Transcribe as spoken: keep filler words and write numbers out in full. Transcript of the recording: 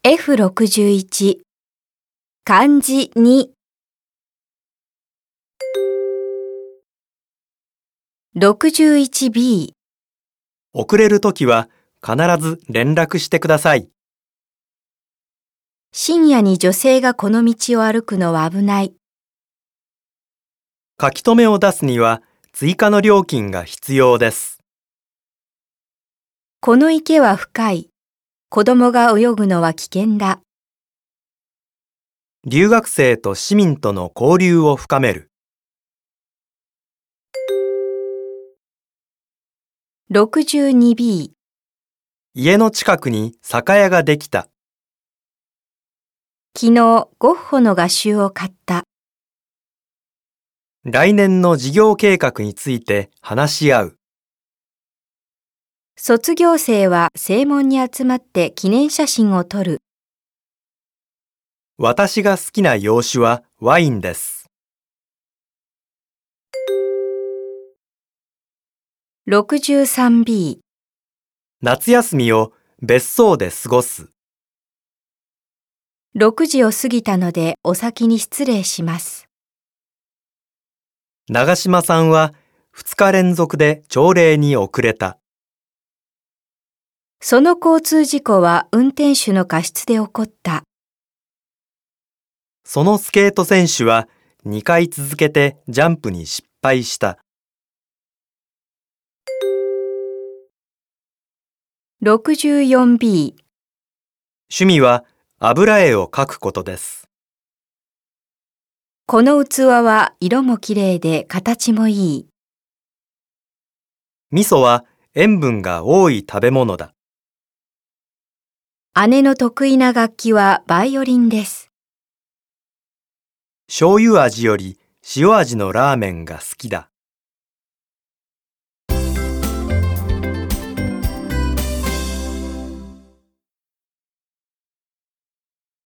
エフろくじゅういち 漢字に ろくじゅういちビー遅れるときは必ず連絡してください。 深夜に女性がこの道を歩くのは危ない。 書き留めを出すには追加の料金が必要です。 この池は深い。子供が泳ぐのは危険だ。 留学生と市民との交流を深める。 ろくじゅうにビー家の近くに酒屋ができた。 昨日ゴッホの画集を買った。 来年の事業計画について話し合う。 卒業生は正門に集まって記念写真を撮る。 私が好きな洋酒はワインです。 ろくじゅうさんビー夏休みを別荘で過ごす。 ろくじを過ぎたのでお先に失礼します。 長島さんはふつか連続で朝礼に遅れた。 その交通事故は運転手の過失で起こった。 そのスケート選手はにかい続けてジャンプに失敗した。 ろくじゅうよんビー趣味は油絵を描くことです。 この器は色もきれいで形もいい。 味噌は塩分が多い食べ物だ。 姉の得意な楽器はバイオリンです。 醤油味より塩味のラーメンが好きだ。